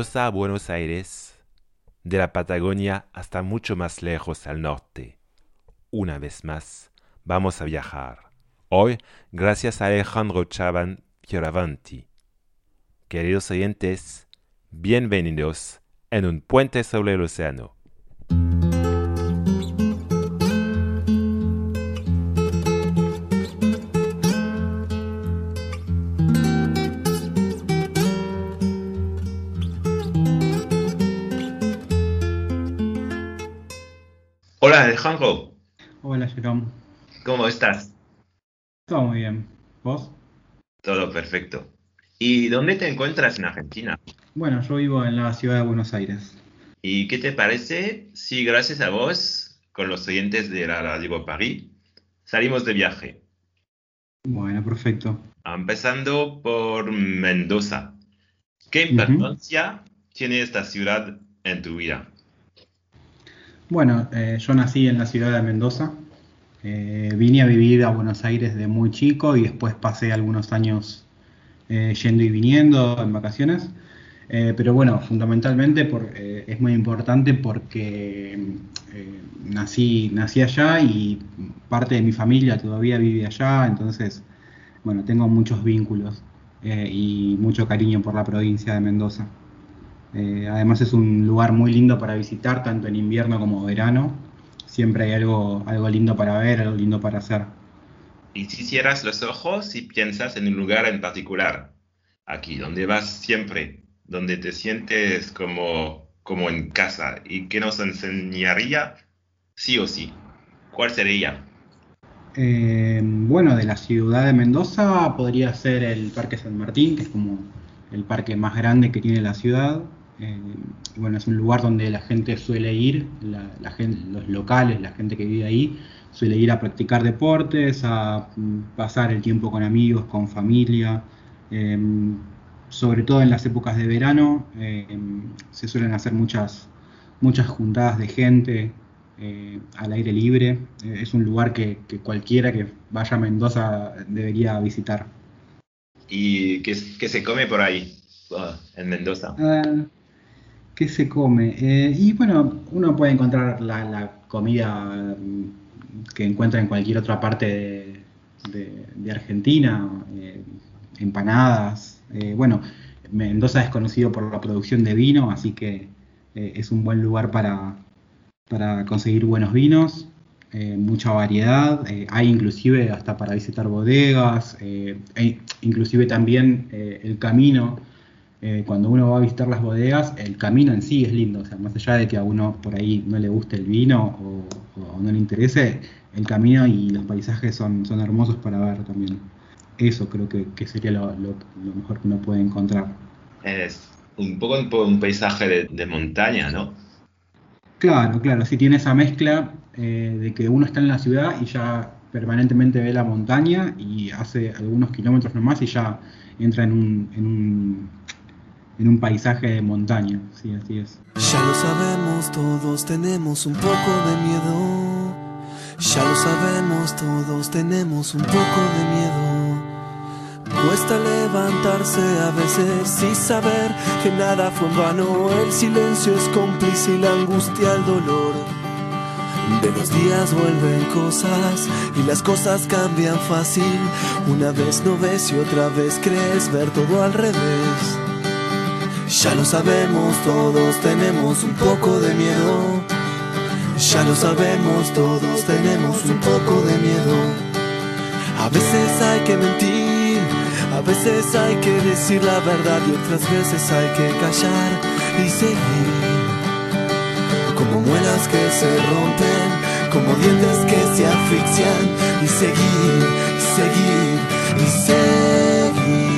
Mendoza a Buenos Aires, de la Patagonia hasta mucho más lejos al norte. Una vez más, vamos a viajar. Hoy, gracias a Alejandro Chaban Fioravanti. Queridos oyentes, bienvenidos en un puente sobre el océano. Hola Alejandro, Hola, Jerome. ¿cómo estás? Todo muy bien. ¿Vos? Todo perfecto. ¿Y dónde te encuentras en Argentina? Bueno, yo vivo en la ciudad de Buenos Aires. ¿Y qué te parece si gracias a vos, con los oyentes de la Radio París, salimos de viaje? Bueno, perfecto. Empezando por Mendoza. ¿Qué Ujú. importancia tiene esta ciudad en tu vida? Bueno, yo nací en la ciudad de Mendoza. Vine a vivir a Buenos Aires de muy chico y después pasé algunos años yendo y viniendo en vacaciones. Pero bueno, fundamentalmente es muy importante porque nací allá y parte de mi familia todavía vive allá, entonces, bueno, tengo muchos vínculos y mucho cariño por la provincia de Mendoza. Además es un lugar muy lindo para visitar, tanto en invierno como verano. Siempre hay algo lindo para ver, algo lindo para hacer. Y si cierras los ojos y piensas en un lugar en particular, aquí, donde vas siempre, donde te sientes como en casa, ¿y qué nos enseñaría sí o sí? ¿Cuál sería? Bueno, de la ciudad de Mendoza podría ser el Parque San Martín, que es como el parque más grande que tiene la ciudad. Eh, bueno, es un lugar donde la gente suele ir, los locales, la gente que vive ahí, suele ir a practicar deportes, a pasar el tiempo con amigos, con familia. Eh, Sobre todo en las épocas de verano, se suelen hacer muchas juntadas de gente al aire libre. Es un lugar que cualquiera que vaya a Mendoza debería visitar. ¿Y qué se come por ahí, en Mendoza? Ah, ¿qué se come? Y bueno, uno puede encontrar la comida que encuentra en cualquier otra parte de Argentina, empanadas. Bueno, Mendoza es conocido por la producción de vino, así que es un buen lugar para conseguir buenos vinos, mucha variedad. Hay inclusive hasta para visitar bodegas, inclusive también el camino. Cuando uno va a visitar las bodegas, el camino en sí es lindo, o sea, más allá de que a uno por ahí no le guste el vino o no le interese, el camino y los paisajes son hermosos para ver también. Eso creo que sería lo mejor que uno puede encontrar. Es un poco un paisaje de montaña, ¿no? Claro, claro, sí tiene esa mezcla de que uno está en la ciudad y ya permanentemente ve la montaña y hace algunos kilómetros nomás y ya entra en un paisaje de montaña, sí, así es. Ya lo sabemos, todos tenemos un poco de miedo. Ya lo sabemos, todos tenemos un poco de miedo. Cuesta levantarse a veces y saber que nada fue en vano. El silencio es cómplice y la angustia el dolor. De los días vuelven cosas y las cosas cambian fácil. Una vez no ves y otra vez crees ver todo al revés. Ya lo sabemos, todos tenemos un poco de miedo. Ya lo sabemos, todos tenemos un poco de miedo. A veces hay que mentir, a veces hay que decir la verdad y otras veces hay que callar y seguir. Como muelas que se rompen, como dientes que se asfixian y seguir, y seguir, y seguir.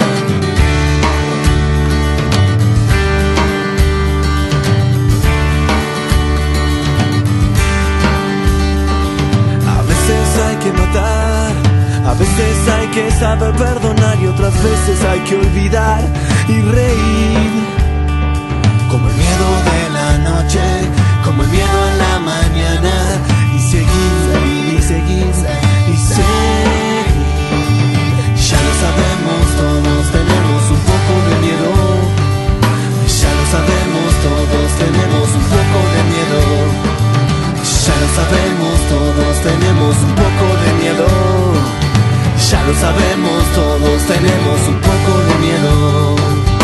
A veces hay que matar, a veces hay que saber perdonar y otras veces hay que olvidar y reír. Como el miedo de la noche, como el miedo en la mañana. Y seguir, y seguir, y seguir. Ya lo sabemos, todos tenemos un poco de miedo. Ya lo sabemos, todos tenemos un poco de miedo.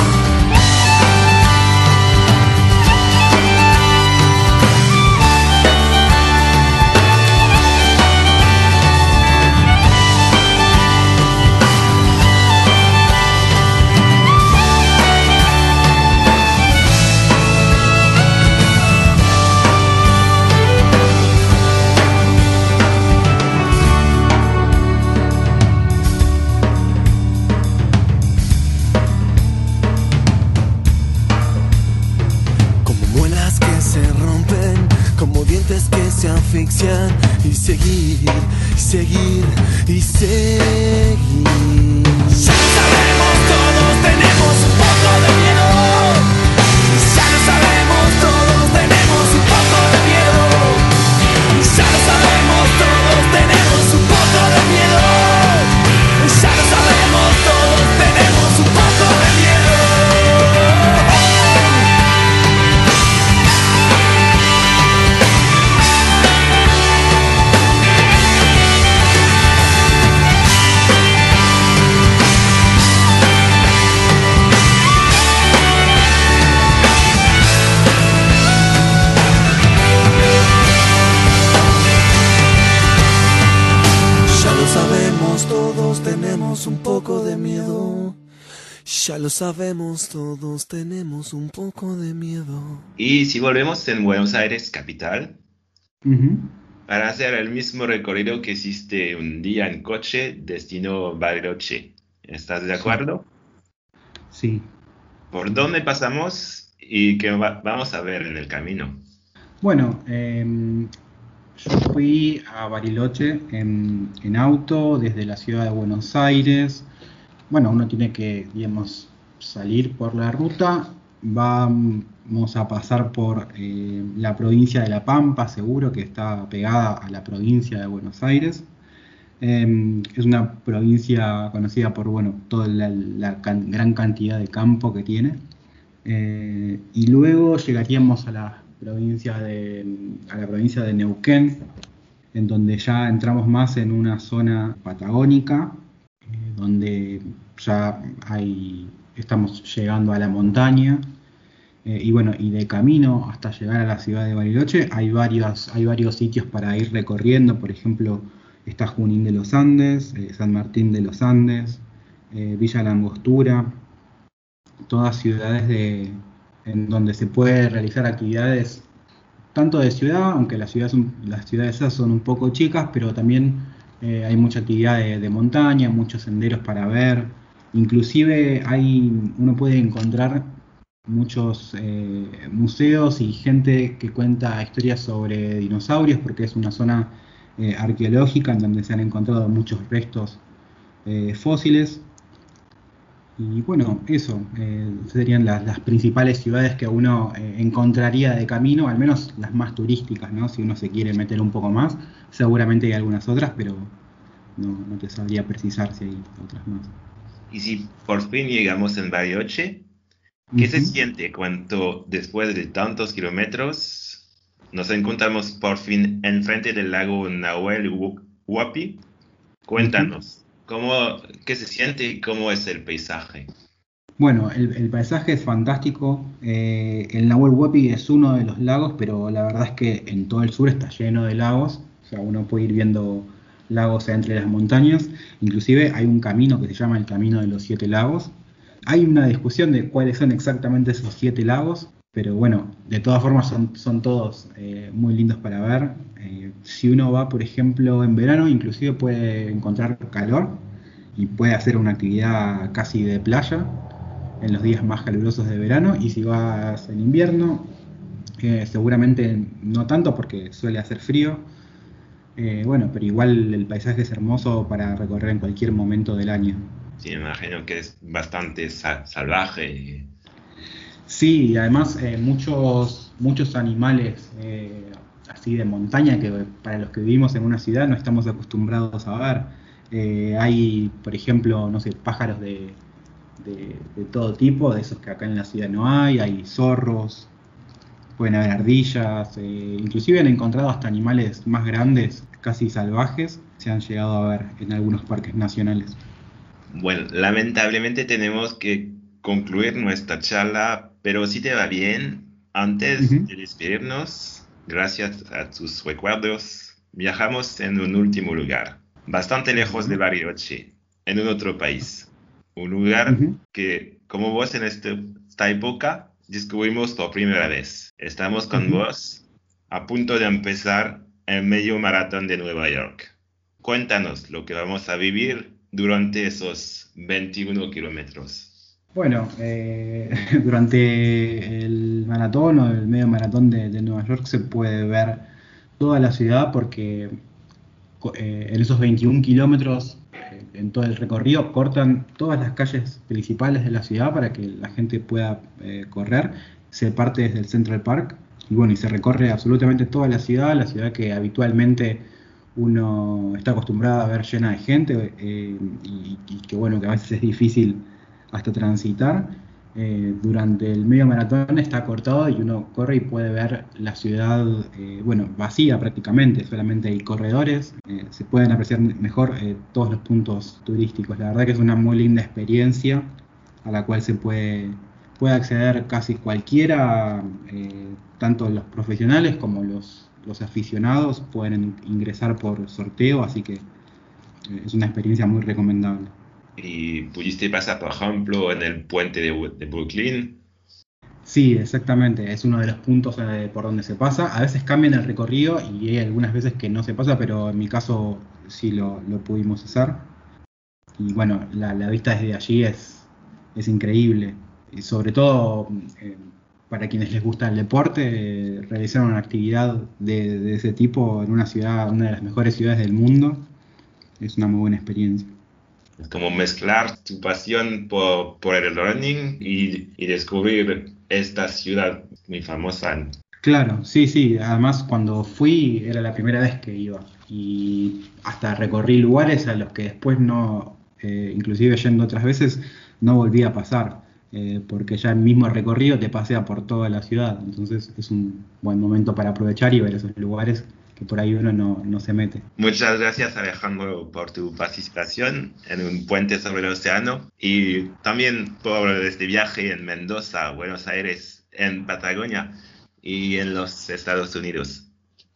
Que se asfixian y seguir, y seguir, y seguir. Ya lo sabemos, todos tenemos un poco de miedo. Ya lo sabemos, todos tenemos un poco de miedo. Ya lo sabemos, todos tenemos un poco de miedo. Ya lo sabemos, todos tenemos un poco de miedo. Todos tenemos un poco de miedo. Ya lo sabemos, todos tenemos un poco de miedo. Y si volvemos en Buenos Aires, capital, Ujú. para hacer el mismo recorrido que hiciste un día en coche, destino Bariloche. ¿Estás de acuerdo? Sí. ¿Por dónde pasamos y qué vamos a ver en el camino? Bueno, yo fui a Bariloche en auto desde la ciudad de Buenos Aires. Bueno, uno tiene que, digamos, salir por la ruta. Vamos a pasar por la provincia de La Pampa, seguro que está pegada a la provincia de Buenos Aires. Es una provincia conocida por, bueno, toda la gran cantidad de campo que tiene. Y luego llegaríamos a la provincia de Neuquén, en donde ya entramos más en una zona patagónica, donde ya estamos llegando a la montaña, y bueno, y de camino hasta llegar a la ciudad de Bariloche hay varios sitios para ir recorriendo. Por ejemplo, está Junín de los Andes, San Martín de los Andes, Villa La Angostura, todas ciudades en donde se puede realizar actividades tanto de ciudad, aunque las ciudades esas son un poco chicas, pero también hay mucha actividad de montaña, muchos senderos para ver. Inclusive uno puede encontrar muchos museos y gente que cuenta historias sobre dinosaurios, porque es una zona arqueológica en donde se han encontrado muchos restos fósiles. Y bueno, eso serían las principales ciudades que uno encontraría de camino, al menos las más turísticas, ¿no? Si uno se quiere meter un poco más, seguramente hay algunas otras, pero no te sabría precisar si hay otras más. Y si por fin llegamos en Bariloche, ¿qué se siente cuando después de tantos kilómetros nos encontramos por fin enfrente del lago Nahuel Huapi? Cuéntanos. ¿Qué se siente y cómo es el paisaje? Bueno, el paisaje es fantástico. El Nahuel Huapi es uno de los lagos, pero la verdad es que en todo el sur está lleno de lagos. O sea, uno puede ir viendo lagos entre las montañas. Inclusive hay un camino que se llama el Camino de los Siete Lagos. Hay una discusión de cuáles son exactamente esos 7 lagos, pero bueno, de todas formas son todos muy lindos para ver. Si uno va, por ejemplo, en verano, inclusive puede encontrar calor y puede hacer una actividad casi de playa en los días más calurosos de verano. Y si vas en invierno, seguramente no tanto porque suele hacer frío. Bueno, pero igual el paisaje es hermoso para recorrer en cualquier momento del año. Sí, me imagino que es bastante salvaje. Sí, y además muchos animales así de montaña que para los que vivimos en una ciudad no estamos acostumbrados a ver. Hay, por ejemplo, no sé, pájaros de todo tipo, de esos que acá en la ciudad no hay zorros, pueden haber ardillas, inclusive han encontrado hasta animales más grandes, casi salvajes se han llegado a ver en algunos parques nacionales. Bueno, lamentablemente tenemos que concluir nuestra charla, pero si te va bien, antes de despedirnos, gracias a tus recuerdos, viajamos en un último lugar, bastante lejos de Bariloche, en un otro país. Un lugar que, como vos en esta época, descubrimos por primera vez. Estamos con vos a punto de empezar el medio maratón de Nueva York. Cuéntanos lo que vamos a vivir durante esos 21 kilómetros. Bueno, durante el maratón o el medio maratón de Nueva York se puede ver toda la ciudad porque en esos 21 kilómetros, en todo el recorrido, cortan todas las calles principales de la ciudad para que la gente pueda correr. Se parte desde el Central Park y bueno, y se recorre absolutamente toda la ciudad que habitualmente uno está acostumbrado a ver llena de gente y que bueno, que a veces es difícil hasta transitar. Durante el medio maratón está cortado y uno corre y puede ver la ciudad vacía prácticamente, solamente hay corredores, se pueden apreciar mejor todos los puntos turísticos. La verdad que es una muy linda experiencia a la cual se puede acceder casi cualquiera, tanto los profesionales como los aficionados pueden ingresar por sorteo, así que es una experiencia muy recomendable. ¿Y pudiste pasar, por ejemplo, en el puente de Brooklyn? Sí, exactamente, es uno de los puntos por donde se pasa. A veces cambian el recorrido y hay algunas veces que no se pasa, pero en mi caso sí lo pudimos hacer. Y bueno, la vista desde allí es increíble. Y sobre todo para quienes les gusta el deporte, realizar una actividad de ese tipo en una ciudad, una de las mejores ciudades del mundo, es una muy buena experiencia. Es como mezclar tu pasión por el running y descubrir esta ciudad muy famosa. Claro, sí. Además, cuando fui era la primera vez que iba y hasta recorrí lugares a los que después no, inclusive yendo otras veces, no volví a pasar, porque ya el mismo recorrido te pasea por toda la ciudad. Entonces es un buen momento para aprovechar y ver esos lugares que por ahí uno no se mete. Muchas gracias, Alejandro, por tu participación en un puente sobre el océano y también por este viaje en Mendoza, Buenos Aires, en Patagonia y en los Estados Unidos.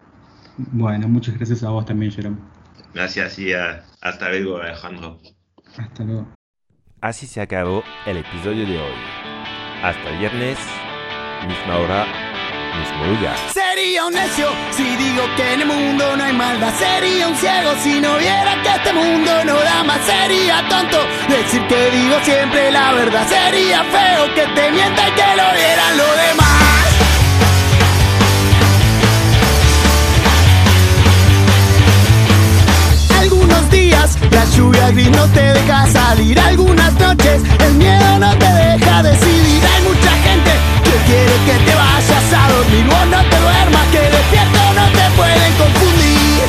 Bueno, muchas gracias a vos también, Jerome. Gracias y hasta luego, Alejandro. Hasta luego. Así se acabó el episodio de hoy. Hasta el viernes, misma hora, mismo lugar. Sería un necio si digo que en el mundo no hay maldad. Sería un ciego si no viera que este mundo no da más. Sería tonto decir que digo siempre la verdad. Sería feo que te mienta y que lo vieran los demás. Algunos días la lluvia gris no te deja salir. Algunas noches el miedo no te deja decidir. Hay mucha gente que quiere que te vayas a dormir. Vos no te duermas, que despierto no te pueden confundir.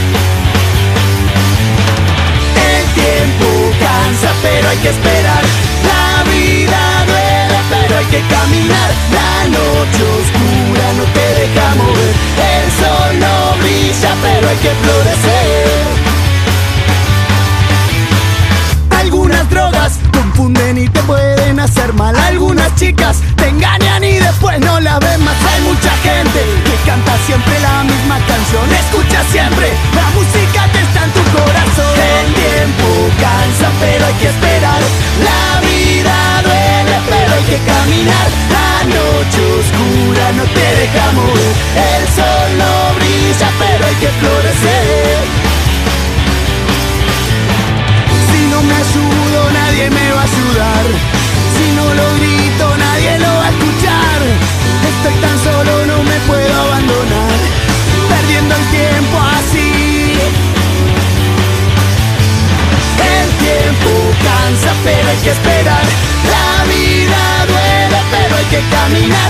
El tiempo cansa, pero hay que esperar. La vida duele, pero hay que caminar. La noche oscura no te deja mover. El sol no brilla, pero hay que florecer. Algunas drogas confunden y te pueden hacer mal. Algunas chicas te engañan y después no la ven más. Hay mucha gente que canta siempre la misma canción. Escucha siempre, la música que está en tu corazón. El tiempo cansa, pero hay que esperar. La vida duele, pero hay que caminar. La noche oscura no te deja mover. El sol no brilla, pero hay que florecer. Si no me ayudo, nadie me va a ayudar. Si no lo grito, nadie lo va a escuchar. Estoy tan solo, no me puedo abandonar, perdiendo el tiempo así. El tiempo cansa, pero hay que esperar. La vida duele, pero hay que caminar.